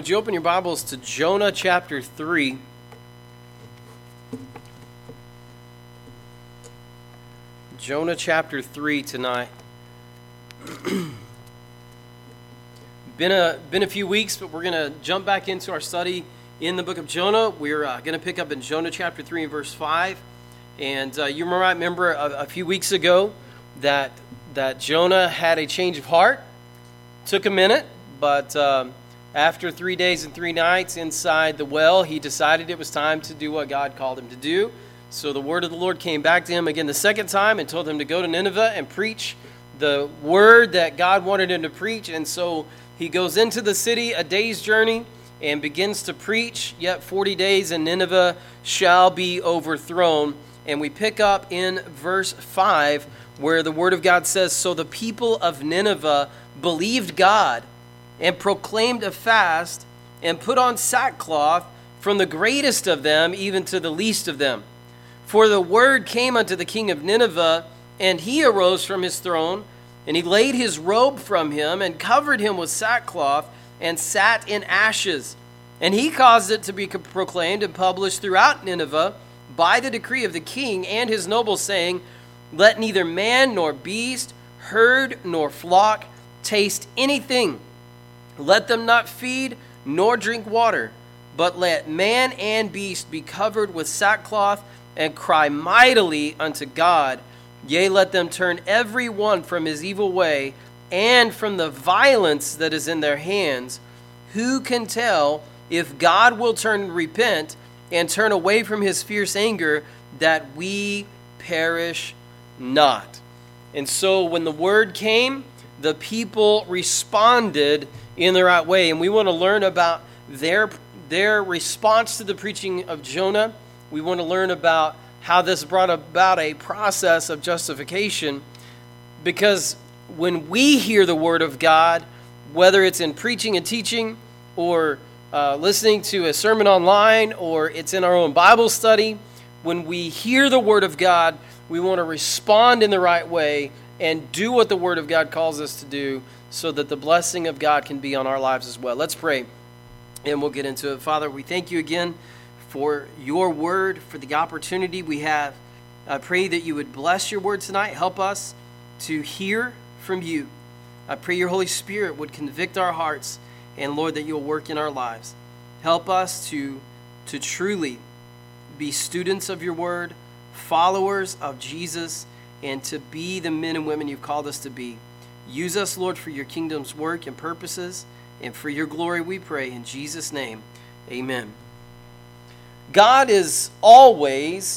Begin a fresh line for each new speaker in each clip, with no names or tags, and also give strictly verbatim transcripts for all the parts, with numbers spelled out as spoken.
Would you open your Bibles to Jonah chapter three? Jonah chapter three tonight. been a been a few weeks, but we're going to jump back into our study in the book of Jonah. We're uh, going to pick up in Jonah chapter three and verse five. And uh, you might remember a, a few weeks ago that that Jonah had a change of heart. Took a minute, but um, after three days and three nights inside the well, he decided it was time to do what God called him to do. So the word of the Lord came back to him again the second time and told him to go to Nineveh and preach the word that God wanted him to preach. And so he goes into the city a day's journey and begins to preach, yet forty days and Nineveh shall be overthrown. And we pick up in verse five where the word of God says, "So the people of Nineveh believed God and proclaimed a fast and put on sackcloth, from the greatest of them even to the least of them. For the word came unto the king of Nineveh, and he arose from his throne, and he laid his robe from him, and covered him with sackcloth, and sat in ashes. And he caused it to be proclaimed and published throughout Nineveh by the decree of the king and his nobles, saying, Let neither man nor beast, herd nor flock taste anything. Let them not feed nor drink water, but let man and beast be covered with sackcloth, and cry mightily unto God. Yea, let them turn every one from his evil way, and from the violence that is in their hands. Who can tell if God will turn and repent, and turn away from his fierce anger, that we perish not?" And so when the word came, the people responded in the right way. And we want to learn about their, their response to the preaching of Jonah. We want to learn about how this brought about a process of justification. Because when we hear the word of God, whether it's in preaching and teaching, or uh, listening to a sermon online, or it's in our own Bible study, when we hear the word of God, we want to respond in the right way and do what the word of God calls us to do, so that the blessing of God can be on our lives as well. Let's pray, and we'll get into it. Father, we thank you again for your word, for the opportunity we have. I pray that you would bless your word tonight. Help us to hear from you. I pray your Holy Spirit would convict our hearts, and Lord, that you'll work in our lives. Help us to, to truly be students of your word, followers of Jesus, and to be the men and women you've called us to be. Use us, Lord, for your kingdom's work and purposes, and for your glory we pray. In Jesus' name, amen. God is always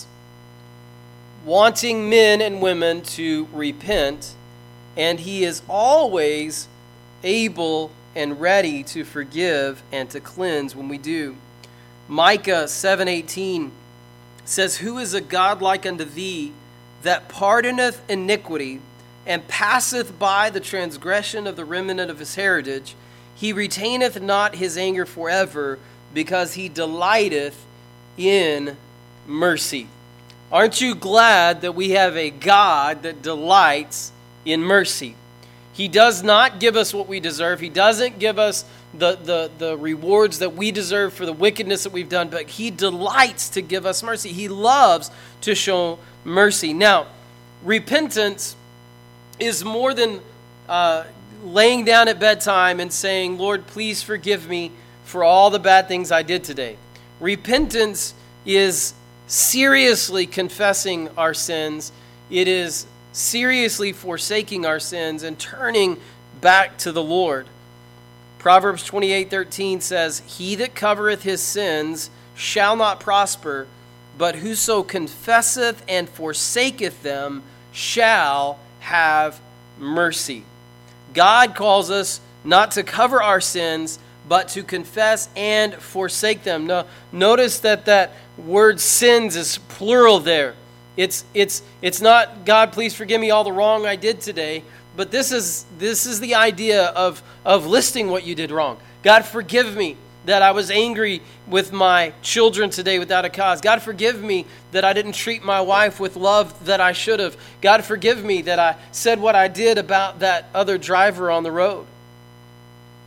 wanting men and women to repent, and he is always able and ready to forgive and to cleanse when we do. Micah seven eighteen says, "Who is a God like unto thee, that pardoneth iniquity, and passeth by the transgression of the remnant of his heritage? He retaineth not his anger forever, because he delighteth in mercy." Aren't you glad that we have a God that delights in mercy? He does not give us what we deserve. He doesn't give us the, the, the rewards that we deserve for the wickedness that we've done, but he delights to give us mercy. He loves to show mercy. Now, repentance is more than uh, laying down at bedtime and saying, "Lord, please forgive me for all the bad things I did today." Repentance is seriously confessing our sins. It is seriously forsaking our sins and turning back to the Lord. Proverbs twenty-eight thirteen says, "He that covereth his sins shall not prosper, but whoso confesseth and forsaketh them shall have mercy." God calls us not to cover our sins, but to confess and forsake them. Now, notice that that word sins is plural there. It's it's it's not, "God, please forgive me all the wrong I did today," but this is this is the idea of, of listing what you did wrong. "God, forgive me that I was angry with my children today without a cause. God, forgive me that I didn't treat my wife with love that I should have. God, forgive me that I said what I did about that other driver on the road."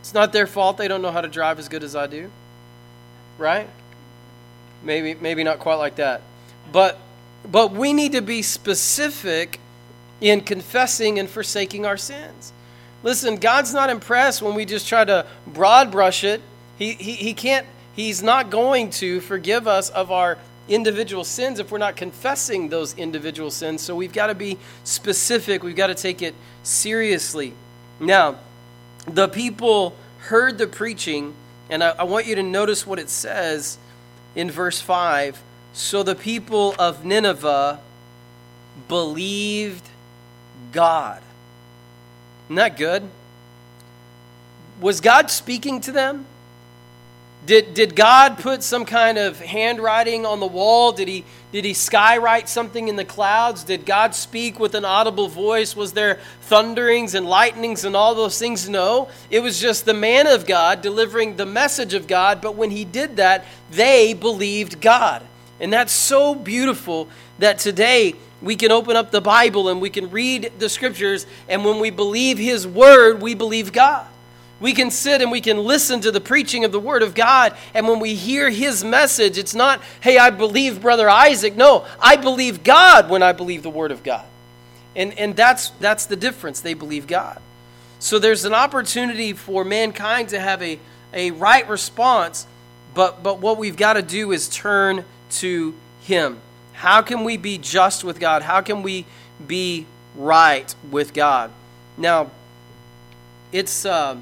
It's not their fault they don't know how to drive as good as I do. Right? Maybe maybe not quite like that. But but we need to be specific in confessing and forsaking our sins. Listen, God's not impressed when we just try to broad brush it. He, he, he can't, he's not going to forgive us of our individual sins if we're not confessing those individual sins. So we've got to be specific. We've got to take it seriously. Now, the people heard the preaching, and I, I want you to notice what it says in verse five. So the people of Nineveh believed God. Isn't that good? Was God speaking to them? Did, did God put some kind of handwriting on the wall? Did he, did he skywrite something in the clouds? Did God speak with an audible voice? Was there thunderings and lightnings and all those things? No. It was just the man of God delivering the message of God. But when he did that, they believed God. And that's so beautiful that today we can open up the Bible and we can read the scriptures. And when we believe his word, we believe God. We can sit and we can listen to the preaching of the Word of God. And when we hear His message, it's not, hey, I believe Brother Isaac. No, I believe God when I believe the Word of God. And, and that's, that's the difference. They believe God. So there's an opportunity for mankind to have a, a right response. But, but what we've got to do is turn to Him. How can we be just with God? How can we be right with God? Now, it's... Uh,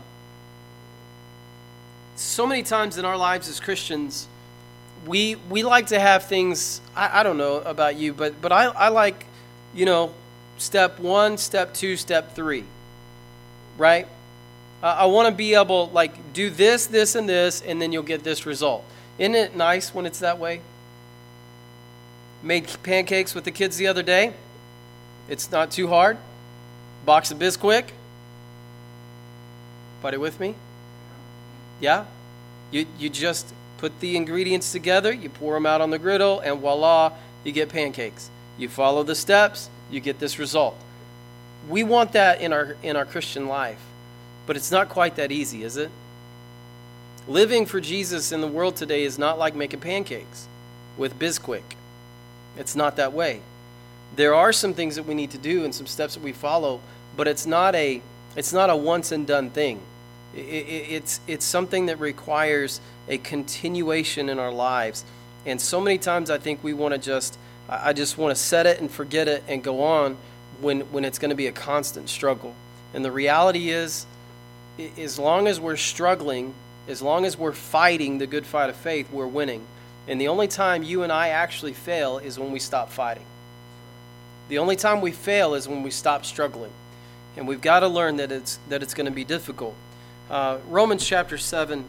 So many times in our lives as Christians, we we like to have things, I, I don't know about you, but but I, I like, you know, step one, step two, step three, right? Uh, I want to be able, like, do this, this, and this, and then you'll get this result. Isn't it nice when it's that way? Made pancakes with the kids the other day. It's not too hard. Box of Bisquick. Buddy with me? Yeah, you you just put the ingredients together, you pour them out on the griddle, and voila, you get pancakes. You follow the steps, you get this result. We want that in our in our Christian life, but it's not quite that easy, is it? Living for Jesus in the world today is not like making pancakes with Bisquick. It's not that way. There are some things that we need to do and some steps that we follow, but it's not a it's not a once and done thing. It's it's something that requires a continuation in our lives. And so many times I think we want to just, I just want to set it and forget it and go on when, when it's going to be a constant struggle. And the reality is, as long as we're struggling, as long as we're fighting the good fight of faith, we're winning. And the only time you and I actually fail is when we stop fighting. The only time we fail is when we stop struggling. And we've got to learn that it's that it's going to be difficult. Uh, Romans chapter seven,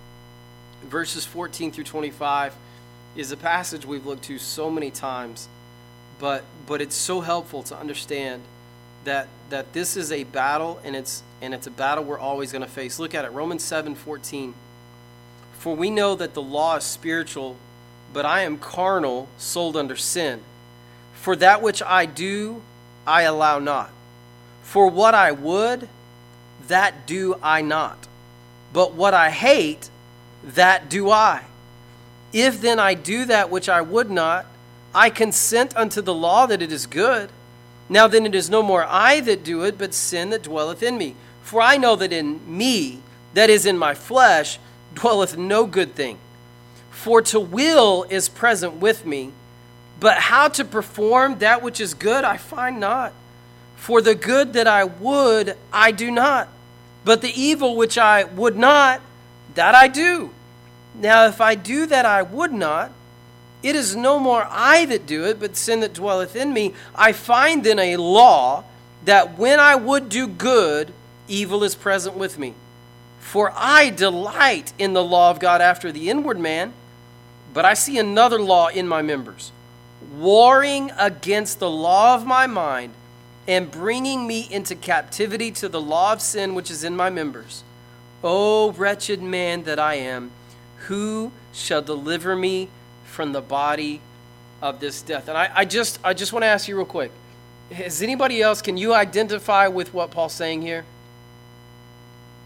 verses fourteen through twenty-five is a passage we've looked to so many times, but but it's so helpful to understand that that this is a battle, and it's and it's a battle we're always going to face. Look at it, Romans seven fourteen. For we know that the law is spiritual, but I am carnal, sold under sin. For that which I do, I allow not. For what I would, that do I not. But what I hate, that do I. If then I do that which I would not, I consent unto the law that it is good. Now then it is no more I that do it, but sin that dwelleth in me. For I know that in me, that is in my flesh, dwelleth no good thing. For to will is present with me, but how to perform that which is good I find not. For the good that I would, I do not. But the evil which I would not, that I do. Now if I do that I would not, it is no more I that do it, but sin that dwelleth in me. I find then a law, that when I would do good, evil is present with me. For I delight in the law of God after the inward man, but I see another law in my members, warring against the law of my mind, and bringing me into captivity to the law of sin which is in my members. O wretched man that I am, who shall deliver me from the body of this death? And I, I just I just want to ask you real quick, has anybody else, can you identify with what Paul's saying here?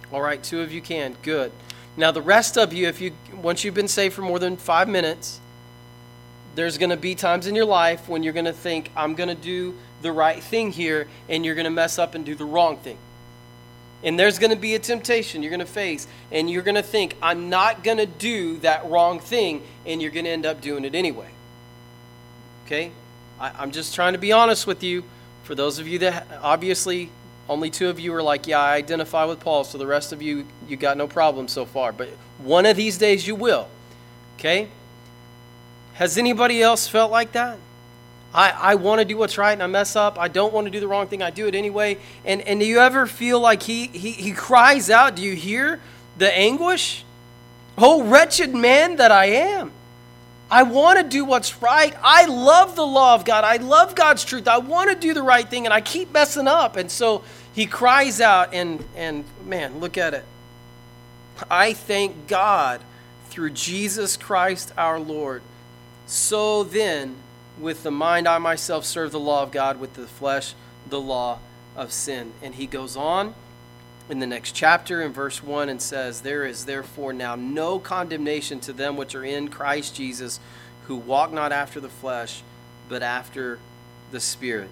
All right, two of you can. Good. Now the rest of you, if you once you've been saved for more than five minutes, there's going to be times in your life when you're going to think, I'm going to do the right thing here, and you're going to mess up and do the wrong thing. And there's going to be a temptation you're going to face, and you're going to think, I'm not going to do that wrong thing, and you're going to end up doing it anyway. Okay? I, I'm just trying to be honest with you. For those of you that, obviously, only two of you are like, yeah, I identify with Paul, so the rest of you, you got no problem so far. But one of these days you will. Okay? Has anybody else felt like that? I, I want to do what's right and I mess up. I don't want to do the wrong thing. I do it anyway. And and do you ever feel like he, he, he cries out? Do you hear the anguish? Oh, wretched man that I am. I want to do what's right. I love the law of God. I love God's truth. I want to do the right thing and I keep messing up. And so he cries out and, and man, look at it. I thank God through Jesus Christ our Lord. So then, with the mind I myself serve the law of God, with the flesh the law of sin. And he goes on in the next chapter in verse one and says, there is therefore now no condemnation to them which are in Christ Jesus, who walk not after the flesh, but after the Spirit.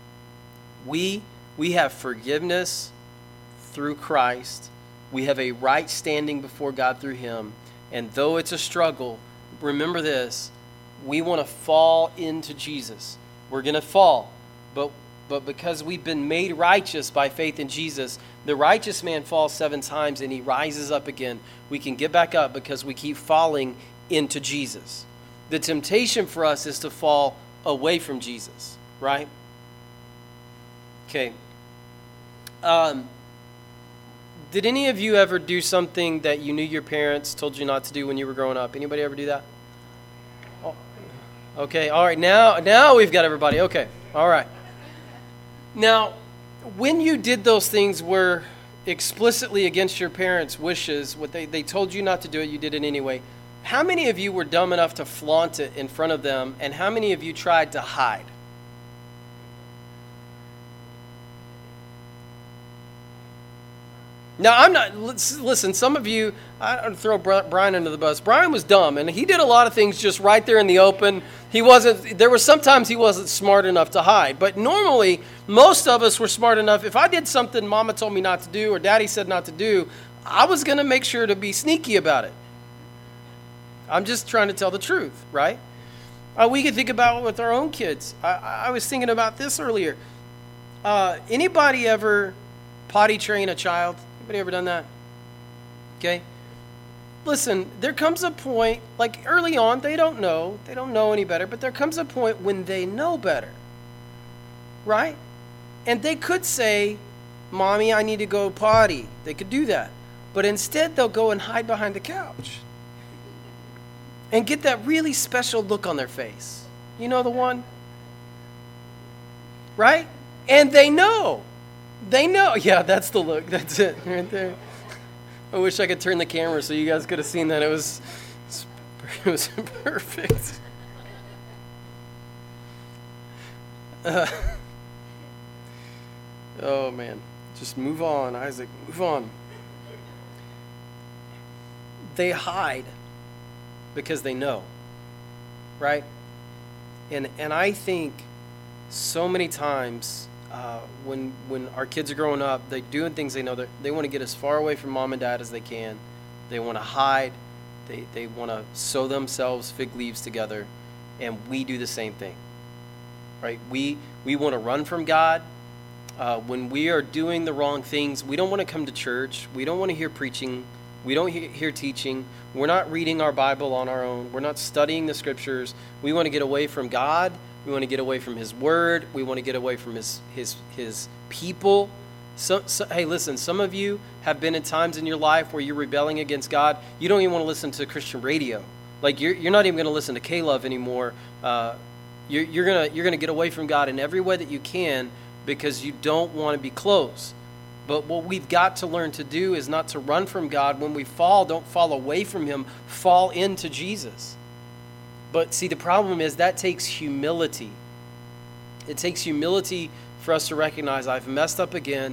We, we have forgiveness through Christ. We have a right standing before God through him. And though it's a struggle, remember this, we want to fall into Jesus. We're going to fall. But but because we've been made righteous by faith in Jesus, the righteous man falls seven times and he rises up again. We can get back up because we keep falling into Jesus. The temptation for us is to fall away from Jesus, right? Okay. Um, did any of you ever do something that you knew your parents told you not to do when you were growing up? Anybody ever do that? Okay, all right, now now we've got everybody. Okay, all right. Now, when you did those things were explicitly against your parents' wishes, what they, they told you not to do it, you did it anyway. How many of you were dumb enough to flaunt it in front of them, and how many of you tried to hide? Now, I'm not, listen, some of you, I don't throw Brian under the bus. Brian was dumb, and he did a lot of things just right there in the open. He wasn't, there were sometimes he wasn't smart enough to hide. But normally, most of us were smart enough. If I did something Mama told me not to do or Daddy said not to do, I was going to make sure to be sneaky about it. I'm just trying to tell the truth, right? Uh, we can think about it with our own kids. I, I was thinking about this earlier. Uh, anybody ever potty train a child? Anybody ever done that? Okay. Listen, there comes a point, like early on, they don't know. They don't know any better, but there comes a point when they know better. Right? And they could say, Mommy, I need to go potty. They could do that. But instead, they'll go and hide behind the couch and get that really special look on their face. You know the one? Right? And they know. They know. Yeah, that's the look. That's it right there. I wish I could turn the camera so you guys could have seen that. It was, it was perfect. Uh, oh, man. Just move on, Isaac. Move on. They hide because they know, right? And and I think so many times uh, when when our kids are growing up, they're doing things they know that they want to get as far away from mom and dad as they can. They want to hide. They they want to sew themselves fig leaves together, and we do the same thing, right? We we want to run from God. Uh, when we are doing the wrong things, we don't want to come to church. We don't want to hear preaching. We don't he- hear teaching. We're not reading our Bible on our own. We're not studying the scriptures. We want to get away from God. We want to get away from his word. We want to get away from his his his people. So, so, hey, listen, some of you have been in times in your life where you're rebelling against God. You don't even want to listen to Christian radio. Like, you're you're not even going to listen to K-Love anymore. Uh, you're, you're going to you're gonna get away from God in every way that you can because you don't want to be close. But what we've got to learn to do is not to run from God. When we fall, don't fall away from him. Fall into Jesus. But see, the problem is that takes humility. It takes humility for us to recognize I've messed up again.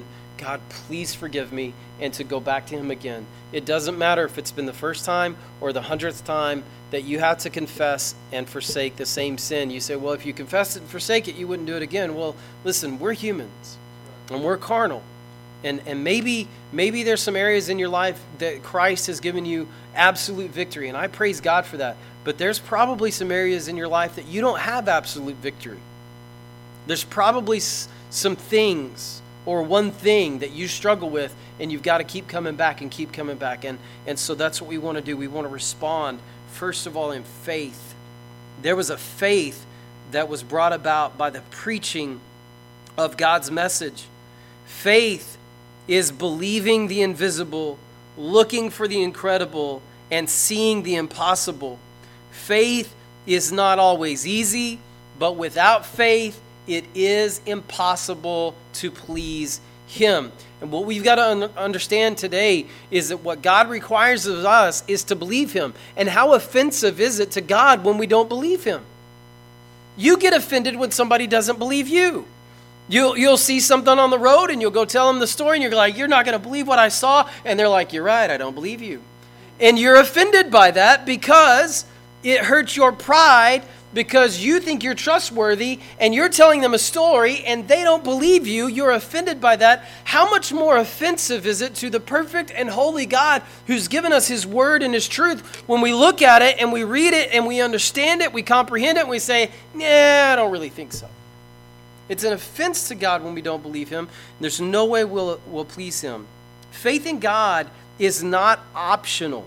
God, please forgive me, and to go back to him again. It doesn't matter if it's been the first time or the hundredth time that you have to confess and forsake the same sin. You say, well, if you confess it and forsake it, you wouldn't do it again. Well, listen, we're humans, and we're carnal. And and maybe maybe there's some areas in your life that Christ has given you absolute victory, and I praise God for that. But there's probably some areas in your life that you don't have absolute victory. There's probably s- some things or one thing that you struggle with, and you've got to keep coming back and keep coming back. And, and so that's what we want to do. We want to respond, first of all, in faith. There was a faith that was brought about by the preaching of God's message. Faith is believing the invisible, looking for the incredible, and seeing the impossible. Faith is not always easy, but without faith, it is impossible to please him. And what we've got to un- understand today is that what God requires of us is to believe him. And how offensive is it to God when we don't believe him? You get offended when somebody doesn't believe you. You'll, you'll see something on the road and you'll go tell them the story and you're like, you're not going to believe what I saw. And they're like, you're right, I don't believe you. And you're offended by that because it hurts your pride, because you think you're trustworthy and you're telling them a story and they don't believe you. You're offended by that. How much more offensive is it to the perfect and holy God who's given us his word and his truth when we look at it and we read it and we understand it, we comprehend it, and we say, nah, I don't really think so. It's an offense to God when we don't believe him. There's no way we'll, we'll please him. Faith in God is not optional.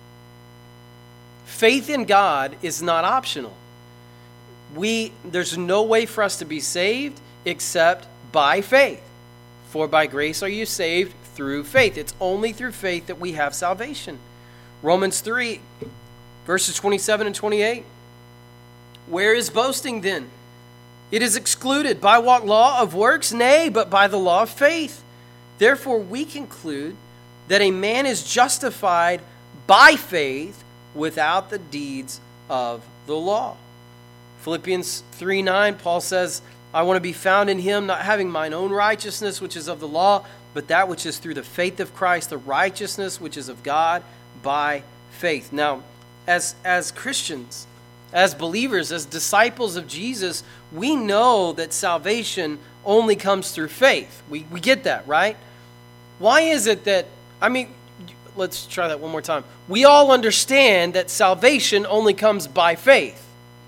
Faith in God is not optional. We, there's no way for us to be saved except by faith. For by grace are you saved through faith. It's only through faith that we have salvation. Romans three, verses twenty-seven and twenty-eight. Where is boasting then? It is excluded. By what law of works? Nay, but by the law of faith. Therefore we conclude that a man is justified by faith without the deeds of the law. Philippians three nine, Paul says, I want to be found in him, not having mine own righteousness, which is of the law, but that which is through the faith of Christ, the righteousness which is of God by faith. Now, as, as Christians, as believers, as disciples of Jesus, we know that salvation only comes through faith. We, we get that, right? Why is it that, I mean, let's try that one more time. We all understand that salvation only comes by faith.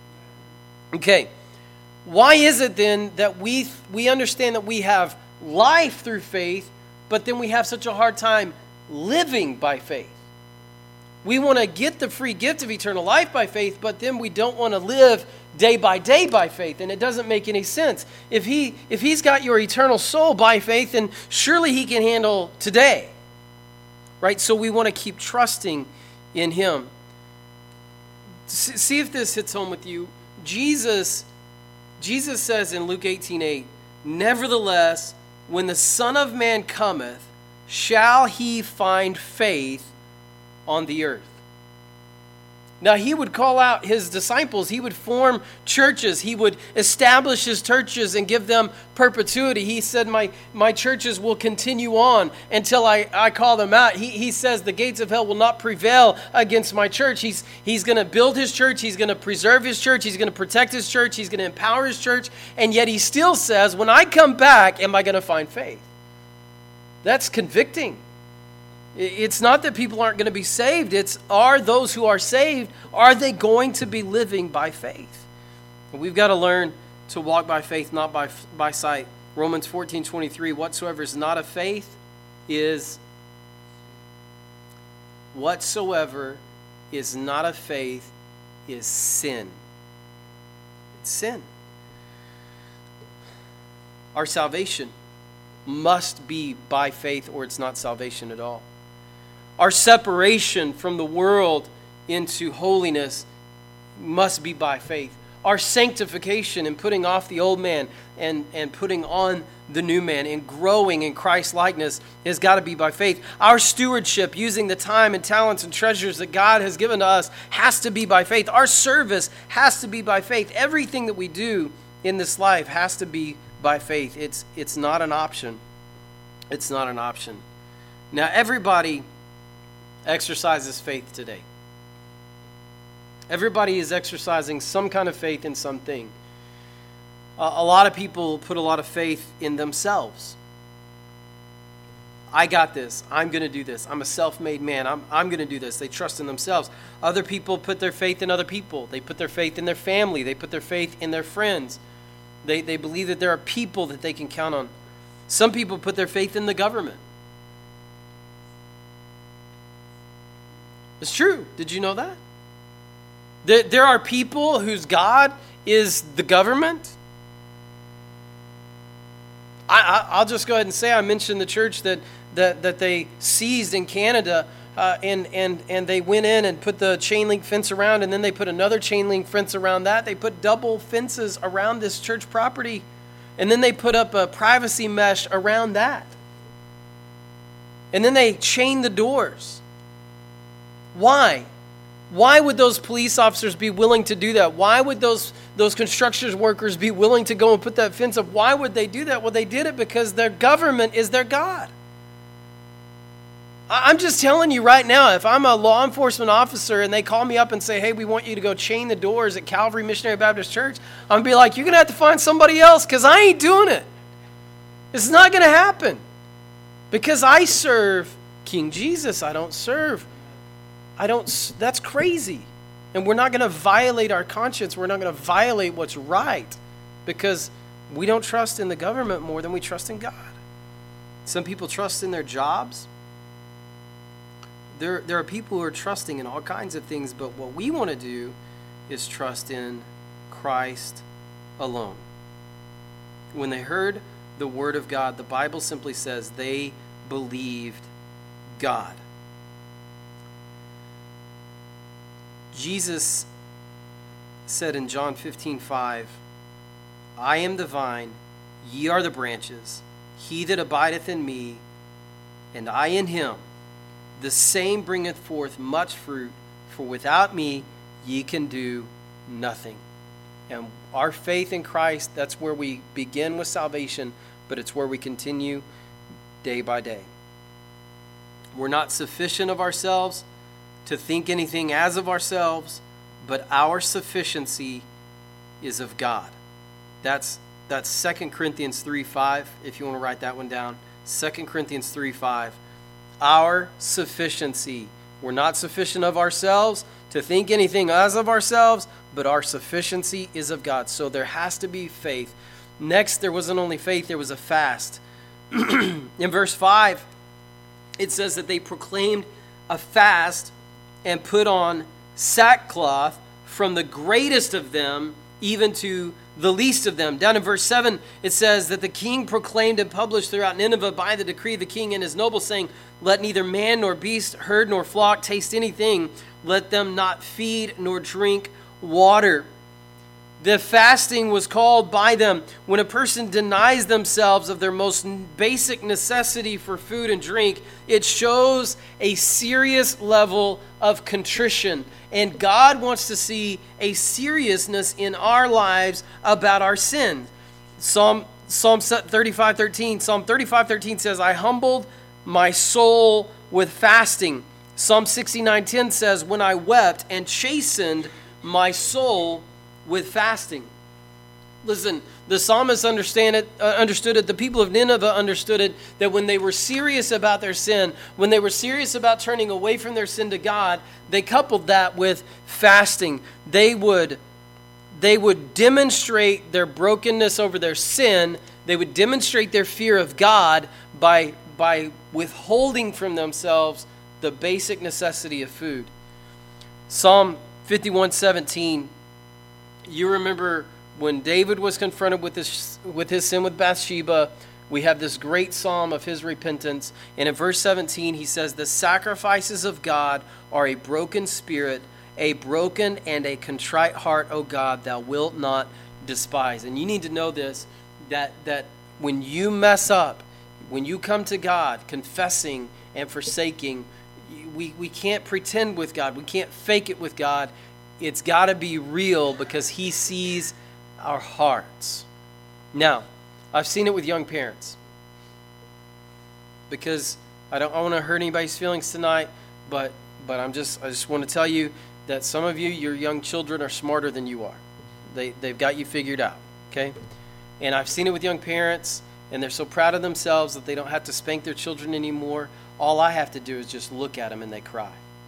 Okay, why is it then that we we understand that we have life through faith, but then we have such a hard time living by faith? We want to get the free gift of eternal life by faith, but then we don't want to live day by day by faith, and it doesn't make any sense. If he if he's got your eternal soul by faith, then surely he can handle today, right? So we want to keep trusting in him. See if this hits home with you. Jesus, Jesus says in Luke eighteen eight, nevertheless, when the Son of Man cometh, shall he find faith on the earth? Now, he would call out his disciples. He would form churches. He would establish his churches and give them perpetuity. He said, my, my churches will continue on until I, I call them out. He, he says the gates of hell will not prevail against my church. He's, he's going to build his church. He's going to preserve his church. He's going to protect his church. He's going to empower his church. And yet he still says, when I come back, am I going to find faith? That's convicting. It's not that people aren't going to be saved. It's, are those who are saved, are they going to be living by faith? And we've got to learn to walk by faith, not by, by sight. Romans fourteen twenty-three, whatsoever is not of faith is, whatsoever is not of faith is sin. It's sin. Our salvation must be by faith, or it's not salvation at all. Our separation from the world into holiness must be by faith. Our sanctification and putting off the old man and, and putting on the new man and growing in Christ's likeness has got to be by faith. Our stewardship, using the time and talents and treasures that God has given to us, has to be by faith. Our service has to be by faith. Everything that we do in this life has to be by faith. It's, it's not an option. It's not an option. Now, everybody exercises faith today. Everybody is exercising some kind of faith in something. Uh, a lot of people put a lot of faith in themselves. I got this. I'm going to do this. I'm a self-made man. I'm, I'm going to do this. They trust in themselves. Other people put their faith in other people. They put their faith in their family. They put their faith in their friends. They, they believe that there are people that they can count on. Some people put their faith in the government. It's true. Did you know that? There, there are people whose God is the government. I, I, I'll just go ahead and say I mentioned the church that that, that they seized in Canada, uh, and, and, and they went in and put the chain link fence around, and then they put another chain link fence around that. They put double fences around this church property, and then they put up a privacy mesh around that. And then they chained the doors. Why? Why would those police officers be willing to do that? Why would those those construction workers be willing to go and put that fence up? Why would they do that? Well, they did it because their government is their God. I'm just telling you right now, if I'm a law enforcement officer and they call me up and say, hey, we want you to go chain the doors at Calvary Missionary Baptist Church, I'm going to be like, you're going to have to find somebody else because I ain't doing it. It's not going to happen because I serve King Jesus. I don't serve I don't, that's crazy. And we're not going to violate our conscience. We're not going to violate what's right because we don't trust in the government more than we trust in God. Some people trust in their jobs. There, there are people who are trusting in all kinds of things, but what we want to do is trust in Christ alone. When they heard the word of God, the Bible simply says they believed God. Jesus said in John fifteen five, I am the vine, ye are the branches. He that abideth in me, and I in him, the same bringeth forth much fruit, for without me ye can do nothing. And our faith in Christ, that's where we begin with salvation, but it's where we continue day by day. We're not sufficient of ourselves to think anything as of ourselves, but our sufficiency is of God. That's that's Second Corinthians three five, if you want to write that one down. Second Corinthians three five. Our sufficiency. We're not sufficient of ourselves to think anything as of ourselves, but our sufficiency is of God. So there has to be faith. Next, there wasn't only faith, there was a fast. In verse five, it says that they proclaimed a fast and put on sackcloth from the greatest of them even to the least of them. Down in verse seven, it says that the king proclaimed and published throughout Nineveh by the decree of the king and his nobles, saying, let neither man nor beast, herd nor flock taste anything. Let them not feed nor drink water. The fasting was called by them when a person denies themselves of their most basic necessity for food and drink. It shows a serious level of contrition. And God wants to see a seriousness in our lives about our sin. Psalm Psalm thirty-five thirteen. Psalm thirty-five thirteen says, I humbled my soul with fasting. Psalm sixty-nine ten says, when I wept and chastened my soul with fasting. Listen, the psalmist understand it, uh, understood it. The people of Nineveh understood it, that when they were serious about their sin, when they were serious about turning away from their sin to God, they coupled that with fasting. They would, they would demonstrate their brokenness over their sin. They would demonstrate their fear of God by, by withholding from themselves the basic necessity of food. Psalm fifty-one seventeen. You remember when David was confronted with his, with his sin with Bathsheba, we have this great psalm of his repentance. And in verse seventeen, he says, the sacrifices of God are a broken spirit, a broken and a contrite heart, O God, thou wilt not despise. And you need to know this, that, that when you mess up, when you come to God confessing and forsaking, we, we can't pretend with God. We can't fake it with God. It's got to be real because he sees our hearts. Now, I've seen it with young parents. because I don't I want to hurt anybody's feelings tonight, but but I'm just I just want to tell you that some of you, your young children, are smarter than you are. They they've got you figured out, okay? And I've seen it with young parents, and they're so proud of themselves that they don't have to spank their children anymore. All I have to do is just look at them and they cry.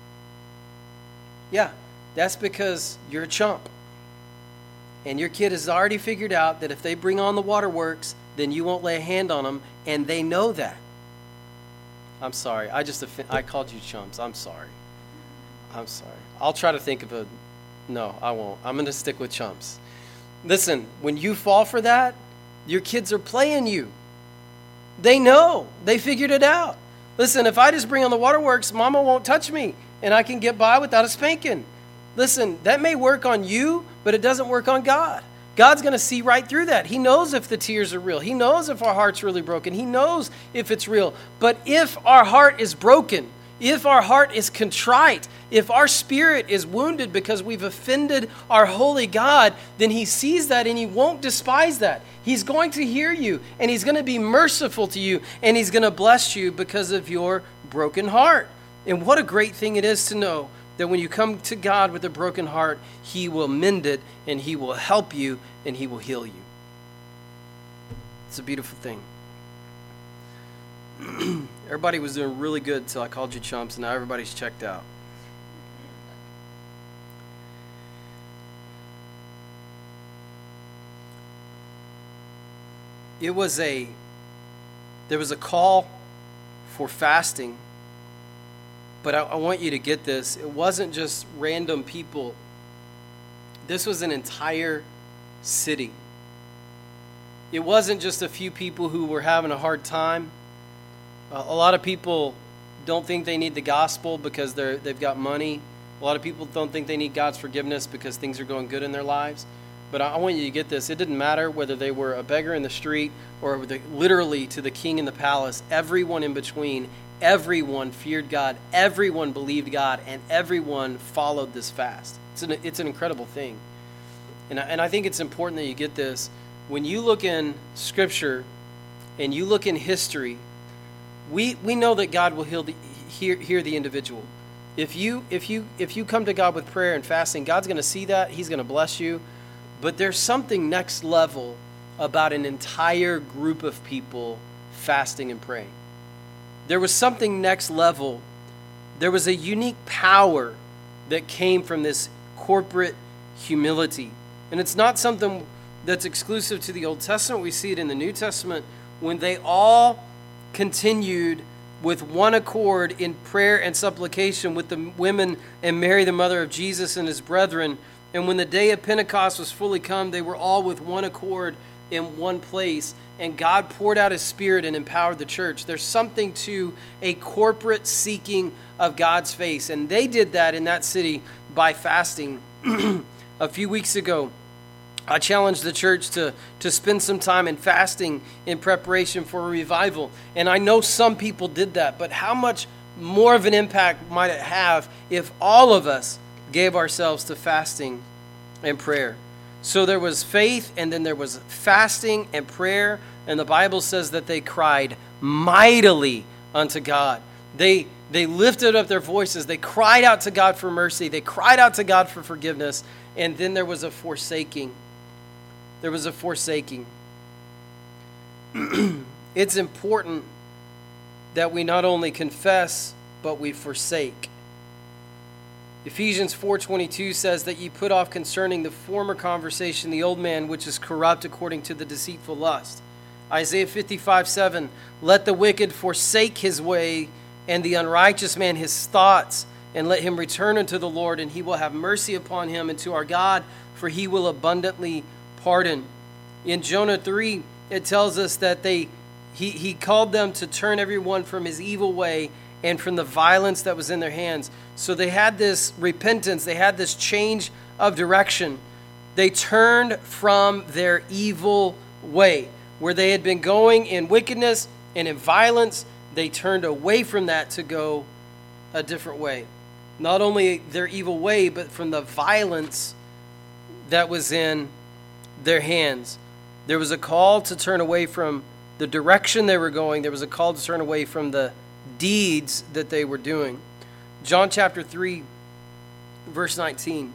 Yeah, that's because you're a chump. And your kid has already figured out that if they bring on the waterworks, then you won't lay a hand on them, and they know that. I'm sorry. I just off- I called you chumps. I'm sorry. I'm sorry. I'll try to think of a... No, I won't. I'm going to stick with chumps. Listen, when you fall for that, your kids are playing you. They know. They figured it out. Listen, if I just bring on the waterworks, Mama won't touch me, and I can get by without a spanking. Listen, that may work on you, but it doesn't work on God. God's going to see right through that. He knows if the tears are real. He knows if our heart's really broken. He knows if it's real. But if our heart is broken, if our heart is contrite, if our spirit is wounded because we've offended our holy God, then he sees that and he won't despise that. He's going to hear you, and he's going to be merciful to you, and he's going to bless you because of your broken heart. And what a great thing it is to know that when you come to God with a broken heart, he will mend it, and he will help you, and he will heal you. It's a beautiful thing. Everybody was doing really good until I called you chumps, and now everybody's checked out. It was a, there was a call for fasting, but I, I want you to get this. It wasn't just random people. This was an entire city. It wasn't just a few people who were having a hard time. Uh, a lot of people don't think they need the gospel because they're, they've got money. A lot of people don't think they need God's forgiveness because things are going good in their lives. But I want you to get this. It didn't matter whether they were a beggar in the street or the, literally to the king in the palace. Everyone in between, everyone feared God. Everyone believed God, and everyone followed this fast. It's an, it's an incredible thing. And I, and I think it's important that you get this. When you look in Scripture and you look in history, we we know that God will heal the, hear, hear the individual. If you if you if you come to God with prayer and fasting, God's going to see that. He's going to bless you. But there's something next level about an entire group of people fasting and praying. There was something next level. There was a unique power that came from this corporate humility. And it's not something that's exclusive to the Old Testament. We see it in the New Testament when they all continued with one accord in prayer and supplication with the women and Mary, the mother of Jesus, and his brethren. And when the day of Pentecost was fully come, they were all with one accord in one place. And God poured out his Spirit and empowered the church. There's something to a corporate seeking of God's face. And they did that in that city by fasting. A few weeks ago, I challenged the church to, to spend some time in fasting in preparation for a revival. And I know some people did that, but how much more of an impact might it have if all of us gave ourselves to fasting and prayer? So there was faith, and then there was fasting and prayer, and the Bible says that they cried mightily unto God. They they lifted up their voices. They cried out to God for mercy. They cried out to God for forgiveness. And then there was a forsaking. There was a forsaking. It's important that we not only confess, but we forsake. Ephesians four twenty-two says that ye put off concerning the former conversation the old man which is corrupt according to the deceitful lust. Isaiah fifty-five seven, let the wicked forsake his way, and the unrighteous man his thoughts, and let him return unto the Lord, and he will have mercy upon him and to our God, for he will abundantly pardon. In Jonah three, it tells us that they he, he called them to turn everyone from his evil way and from the violence that was in their hands. So they had this repentance. They had this change of direction. They turned from their evil way. Where they had been going in wickedness and in violence, they turned away from that to go a different way. Not only their evil way, but from the violence that was in their hands. There was a call to turn away from the direction they were going, there was a call to turn away from the deeds that they were doing. John chapter three, verse nineteen.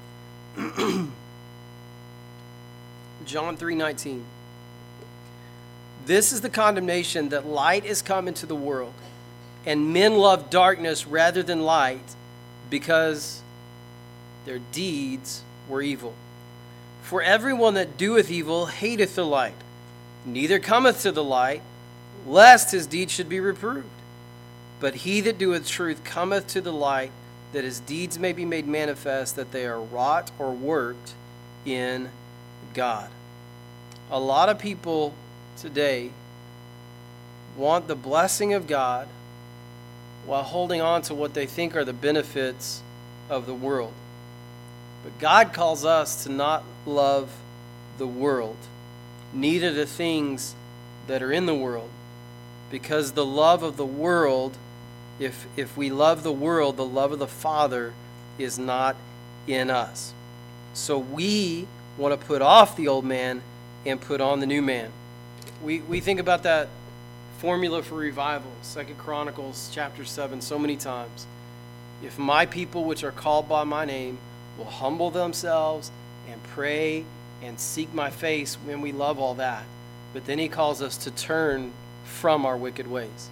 John three nineteen. This is the condemnation, that light is come into the world, and men love darkness rather than light, because their deeds were evil. For everyone that doeth evil hateth the light, neither cometh to the light, lest his deeds should be reproved. But he that doeth truth cometh to the light, that his deeds may be made manifest, that they are wrought or worked in God. A lot of people today want the blessing of God while holding on to what they think are the benefits of the world. But God calls us to not love the world, neither the things that are in the world. Because the love of the world, if, if we love the world, the love of the Father is not in us. So we want to put off the old man and put on the new man. We, we think about that formula for revival, Second Chronicles chapter seven, so many times. If my people which are called by my name will humble themselves and pray and seek my face, when we love all that. But then he calls us to turn from our wicked ways.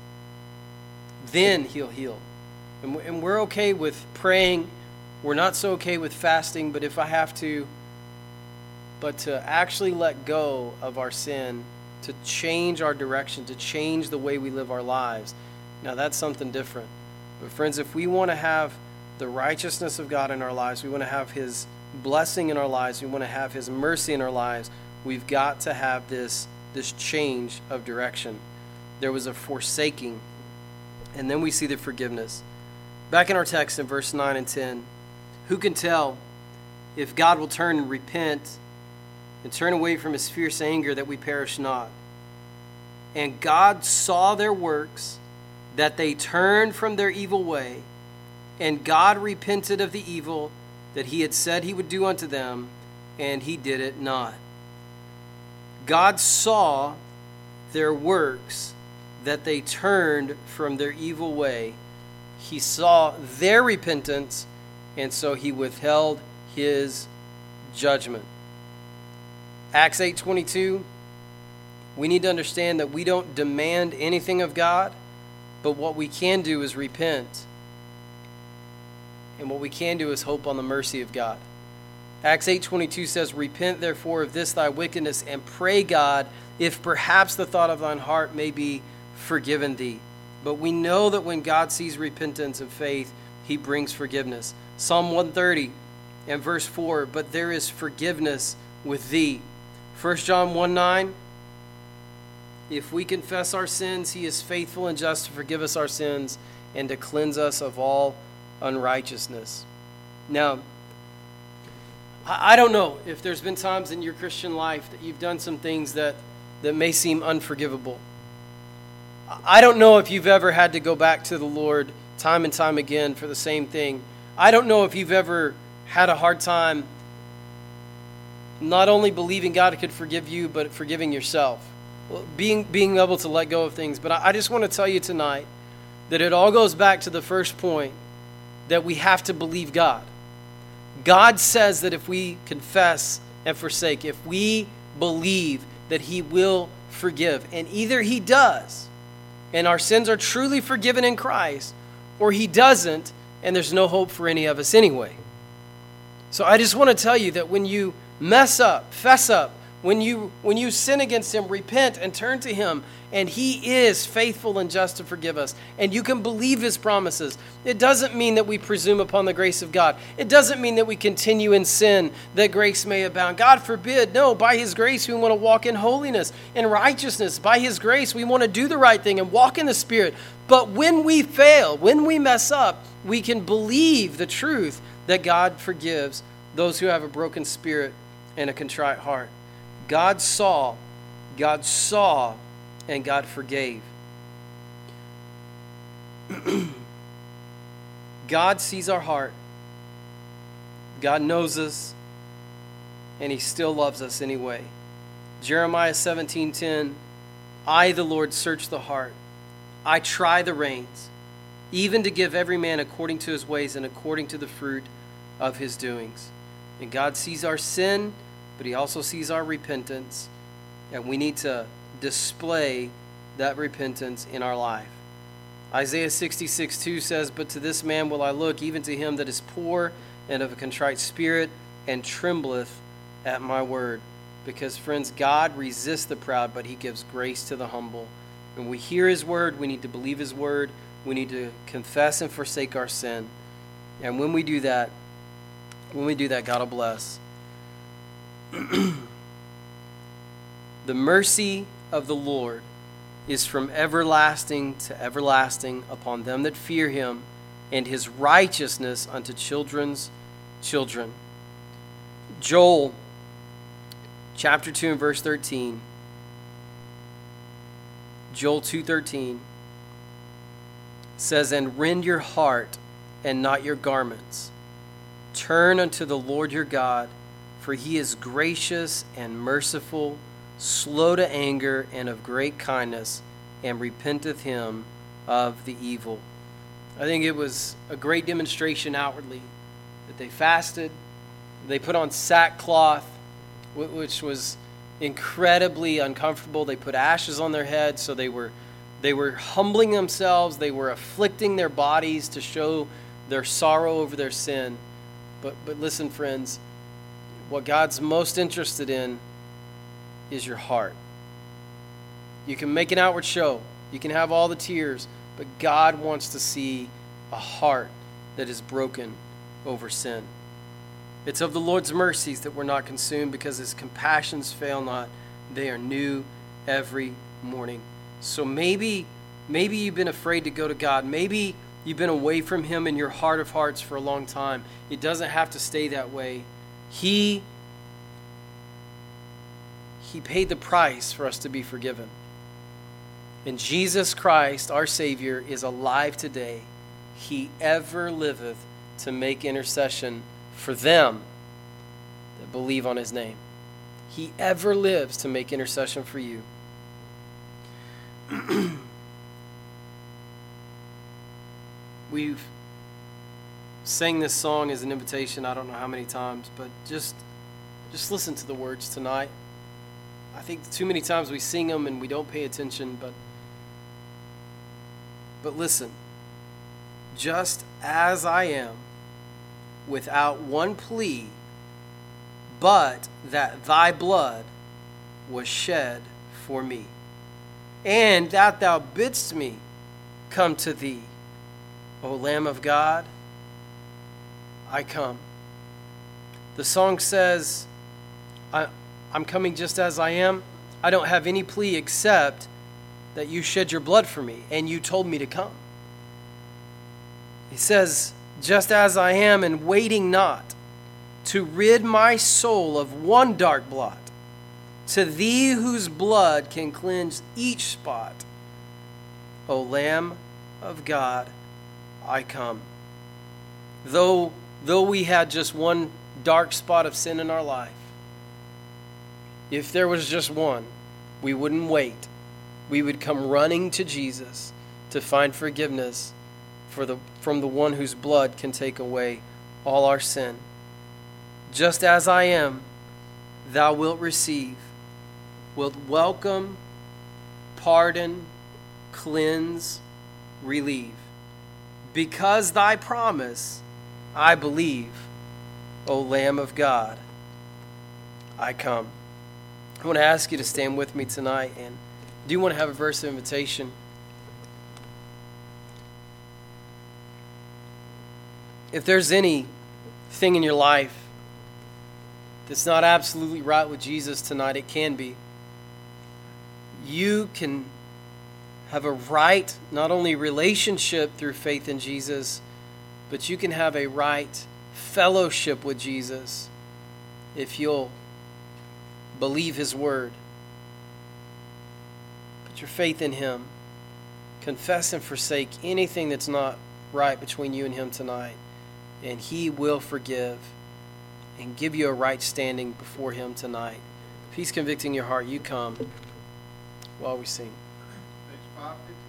Then he'll heal. And we're okay with praying. We're not so okay with fasting, but if I have to, but to actually let go of our sin, to change our direction, to change the way we live our lives, now that's something different. But friends, if we want to have the righteousness of God in our lives, we want to have his blessing in our lives, we want to have his mercy in our lives, we've got to have this, this change of direction. There was a forsaking, and then we see the forgiveness. Back in our text in verse nine and ten, who can tell if God will turn and repent and turn away from his fierce anger, that we perish not? And God saw their works, that they turned from their evil way, and God repented of the evil that he had said he would do unto them, and he did it not. God saw their works, that they turned from their evil way. He saw their repentance, and so he withheld his judgment. Acts eight twenty-two, we need to understand that we don't demand anything of God, but what we can do is repent. And what we can do is hope on the mercy of God. Acts eight twenty-two says, repent therefore of this thy wickedness, and pray God, if perhaps the thought of thine heart may be forgiven thee. But we know that when God sees repentance and faith, he brings forgiveness. Psalm one thirty and verse four, but there is forgiveness with thee. First John one nine, if we confess our sins, he is faithful and just to forgive us our sins and to cleanse us of all unrighteousness. Now, I don't know if there's been times in your Christian life that you've done some things that, that may seem unforgivable. I don't know if you've ever had to go back to the Lord time and time again for the same thing. I don't know if you've ever had a hard time not only believing God could forgive you, but forgiving yourself. Being, being able to let go of things. But I, I just want to tell you tonight that it all goes back to the first point, that we have to believe God. God says that if we confess and forsake, if we believe that he will forgive, and either he does, and our sins are truly forgiven in Christ, or he doesn't, and there's no hope for any of us anyway. So I just want to tell you that when you mess up, fess up, when you when you sin against him, repent and turn to him, and he is faithful and just to forgive us, and you can believe his promises. It doesn't mean that we presume upon the grace of God. It doesn't mean that we continue in sin that grace may abound. God forbid. No, by his grace we want to walk in holiness and righteousness. By his grace we want to do the right thing and walk in the Spirit. But when we fail, when we mess up, we can believe the truth that God forgives those who have a broken spirit and a contrite heart. God saw, God saw, and God forgave. God sees our heart. God knows us, and he still loves us anyway. Jeremiah seventeen ten, I, the Lord, search the heart. I try the reins, even to give every man according to his ways and according to the fruit of his doings. And God sees our sin, but he also sees our repentance. And we need to display that repentance in our life. Isaiah sixty-six two says, "But to this man will I look, even to him that is poor and of a contrite spirit, and trembleth at my word." Because, friends, God resists the proud, but he gives grace to the humble. When we hear his word, we need to believe his word. We need to confess and forsake our sin. And when we do that, when we do that, God will bless. The mercy of the Lord is from everlasting to everlasting upon them that fear him, and his righteousness unto children's children. Joel chapter two and verse thirteen. Joel two thirteen says, "And rend your heart and not your garments. Turn unto the Lord your God, for he is gracious and merciful, slow to anger, and of great kindness, and repenteth him of the evil." I think it was a great demonstration outwardly that they fasted, they put on sackcloth, which was incredibly uncomfortable. They put ashes on their heads, so they were they were humbling themselves, they were afflicting their bodies to show their sorrow over their sin. But but listen, friends, what God's most interested in is your heart. You can make an outward show, you can have all the tears, but God wants to see a heart that is broken over sin. It's of the Lord's mercies that we're not consumed, because his compassions fail not. They are new every morning. So maybe, maybe you've been afraid to go to God. Maybe you've been away from him in your heart of hearts for a long time. It doesn't have to stay that way. He, he paid the price for us to be forgiven. And Jesus Christ, our Savior, is alive today. He ever liveth to make intercession for them that believe on his name. He ever lives to make intercession for you. We've sang this song as an invitation, I don't know how many times, but just just listen to the words tonight. I think too many times we sing them and we don't pay attention, but but listen. Just as I am, without one plea, but that thy blood was shed for me, and that thou bidst me come to thee, O Lamb of God, I come. The song says, I, I'm coming just as I am. I don't have any plea except that you shed your blood for me, and you told me to come. He says, just as I am, and waiting not to rid my soul of one dark blot, to thee whose blood can cleanse each spot, O Lamb of God, I come. Though, though we had just one dark spot of sin in our life, if there was just one, we wouldn't wait. We would come running to Jesus to find forgiveness for the, from the one whose blood can take away all our sin. Just as I am, thou wilt receive, wilt welcome, pardon, cleanse, relieve. Because thy promise, I believe, O Lamb of God, I come. I want to ask you to stand with me tonight, and do you want to have a verse of invitation? If there's anything in your life that's not absolutely right with Jesus tonight, it can be. You can have a right, not only relationship through faith in Jesus, but you can have a right fellowship with Jesus if you'll believe his word. Put your faith in him. Confess and forsake anything that's not right between you and him tonight, and he will forgive and give you a right standing before him tonight. If he's convicting your heart, you come. while we sing.
Page five fifty.